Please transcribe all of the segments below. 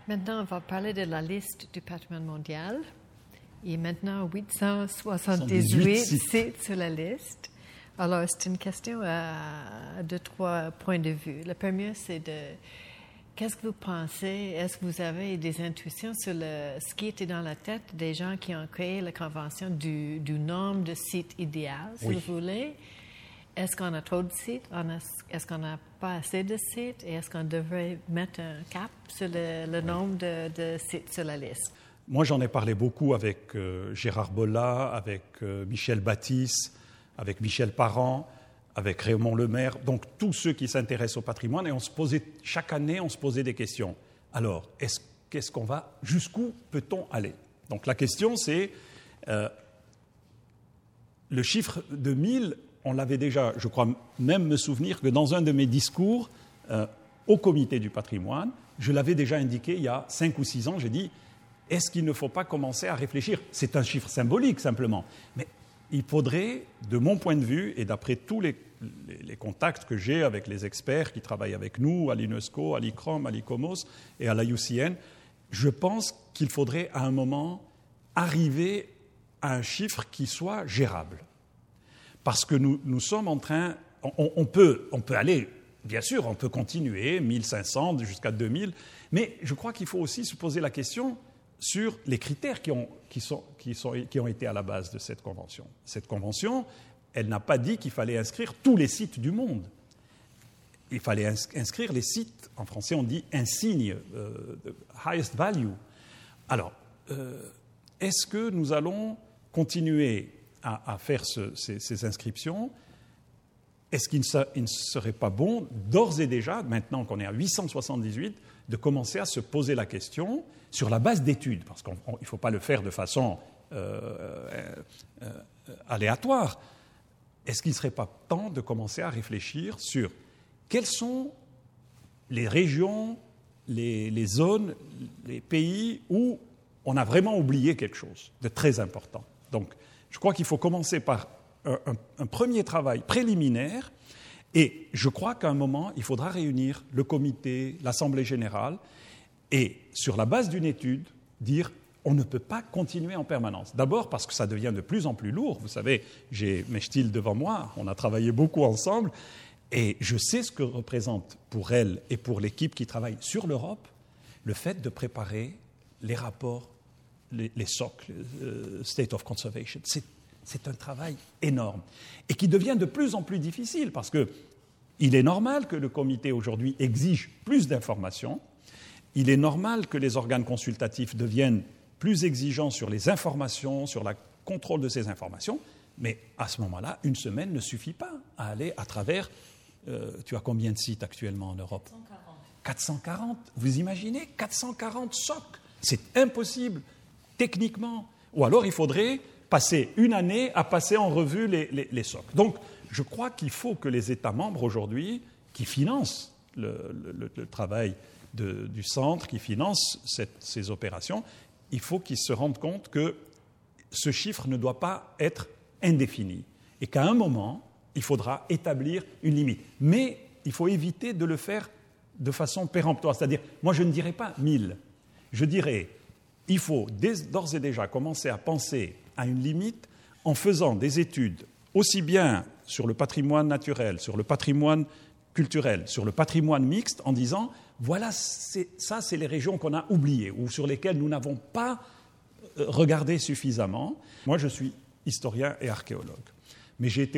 Maintenant, on va parler de la liste du patrimoine mondial. Il y a maintenant 878 sites sur la liste. Alors, c'est une question de 3 points de vue. Le premier, c'est qu'est-ce que vous pensez? Est-ce que vous avez des intuitions sur ce qui était dans la tête des gens qui ont créé la convention du nombre de sites idéal, si vous voulez? Est-ce qu'on a trop de sites? Est-ce qu'on n'a pas assez de sites? Et est-ce qu'on devrait mettre un cap sur le nombre de sites sur la liste? Moi, j'en ai parlé beaucoup avec Gérard Bolla, avec Michel Baptiste, avec Michel Parent, avec Raymond Lemaire, donc tous ceux qui s'intéressent au patrimoine, et chaque année, on se posait des questions. Alors, jusqu'où peut-on aller? Donc la question, c'est, le chiffre de 1000, on l'avait déjà, je crois même me souvenir que dans un de mes discours au comité du patrimoine, je l'avais déjà indiqué il y a 5 ou 6 ans, j'ai dit, est-ce qu'il ne faut pas commencer à réfléchir? C'est un chiffre symbolique simplement, mais il faudrait, de mon point de vue, et d'après tous les contacts que j'ai avec les experts qui travaillent avec nous, à l'UNESCO, à l'ICROM, à l'ICOMOS et à l'IUCN, je pense qu'il faudrait à un moment arriver à un chiffre qui soit gérable. Parce que nous sommes en train... On peut aller, bien sûr, on peut continuer, 1500 jusqu'à 2000, mais je crois qu'il faut aussi se poser la question sur les critères qui ont été à la base de cette convention. Cette convention, elle n'a pas dit qu'il fallait inscrire tous les sites du monde. Il fallait inscrire les sites, en français on dit insignes, highest value. Alors, est-ce que nous allons continuer à faire ces inscriptions? Est-ce qu'il ne serait pas bon, d'ores et déjà, maintenant qu'on est à 878, de commencer à se poser la question sur la base d'études, parce qu'il ne faut pas le faire de façon aléatoire. Est-ce qu'il ne serait pas temps de commencer à réfléchir sur quelles sont les régions, les zones, les pays où on a vraiment oublié quelque chose de très important? Donc, je crois qu'il faut commencer par un premier travail préliminaire, et je crois qu'à un moment, il faudra réunir le comité, l'Assemblée générale, et sur la base d'une étude, dire on ne peut pas continuer en permanence. D'abord parce que ça devient de plus en plus lourd. Vous savez, j'ai Mechtil devant moi, on a travaillé beaucoup ensemble, et je sais ce que représente pour elle et pour l'équipe qui travaille sur l'Europe, le fait de préparer les rapports, les socles, State of Conservation. C'est un travail énorme et qui devient de plus en plus difficile parce qu'il est normal que le comité aujourd'hui exige plus d'informations, il est normal que les organes consultatifs deviennent plus exigeants sur les informations, sur le contrôle de ces informations, mais à ce moment-là, une semaine ne suffit pas à aller à travers... tu as combien de sites actuellement en Europe? 440. Vous imaginez 440 socles? C'est impossible, techniquement. Ou alors il faudrait passer une année à passer en revue les socles. Donc, je crois qu'il faut que les États membres aujourd'hui, qui financent le travail du centre, qui financent ces opérations, il faut qu'ils se rendent compte que ce chiffre ne doit pas être indéfini et qu'à un moment, il faudra établir une limite. Mais il faut éviter de le faire de façon péremptoire. C'est-à-dire, moi je ne dirais pas 1000, je dirais il faut d'ores et déjà commencer à penser à une limite en faisant des études aussi bien sur le patrimoine naturel, sur le patrimoine culturel, sur le patrimoine mixte, en disant voilà, ça c'est les régions qu'on a oubliées ou sur lesquelles nous n'avons pas regardé suffisamment. Moi je suis historien et archéologue, mais j'ai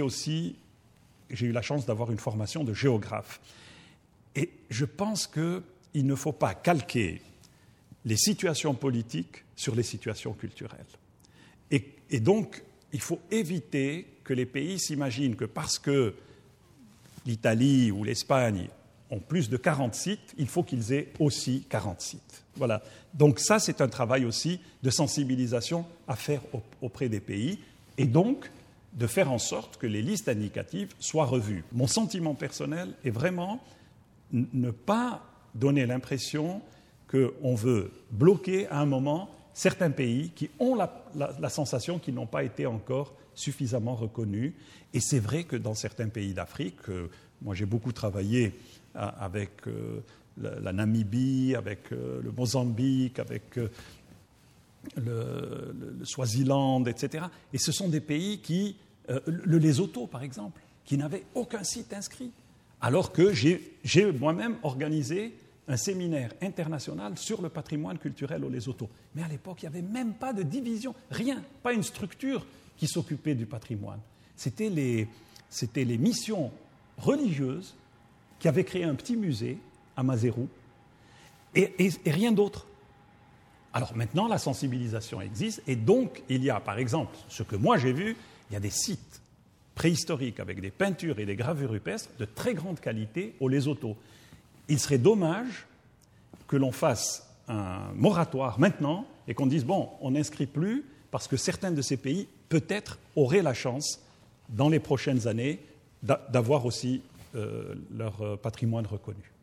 eu la chance d'avoir une formation de géographe. Et je pense qu'il ne faut pas calquer les situations politiques sur les situations culturelles. Et donc, il faut éviter que les pays s'imaginent que parce que l'Italie ou l'Espagne ont plus de 40 sites, il faut qu'ils aient aussi 40 sites. Voilà. Donc ça, c'est un travail aussi de sensibilisation à faire auprès des pays, et donc de faire en sorte que les listes indicatives soient revues. Mon sentiment personnel est vraiment ne pas donner l'impression qu'on veut bloquer à un moment certains pays qui ont la sensation qu'ils n'ont pas été encore suffisamment reconnus. Et c'est vrai que dans certains pays d'Afrique, moi j'ai beaucoup travaillé avec la Namibie, avec le Mozambique, avec le Swaziland, etc. Et ce sont des pays qui, le Lesotho par exemple, qui n'avaient aucun site inscrit. Alors que j'ai moi-même organisé un séminaire international sur le patrimoine culturel au Lesotho. Mais à l'époque, il n'y avait même pas de division, rien, pas une structure qui s'occupait du patrimoine. C'était les missions religieuses qui avaient créé un petit musée à Maseru et rien d'autre. Alors maintenant, la sensibilisation existe et donc il y a, par exemple, ce que moi j'ai vu, il y a des sites préhistoriques avec des peintures et des gravures rupestres de très grande qualité au Lesotho. Il serait dommage que l'on fasse un moratoire maintenant et qu'on dise, bon, on n'inscrit plus parce que certains de ces pays, peut-être, auraient la chance, dans les prochaines années, d'avoir aussi leur patrimoine reconnu.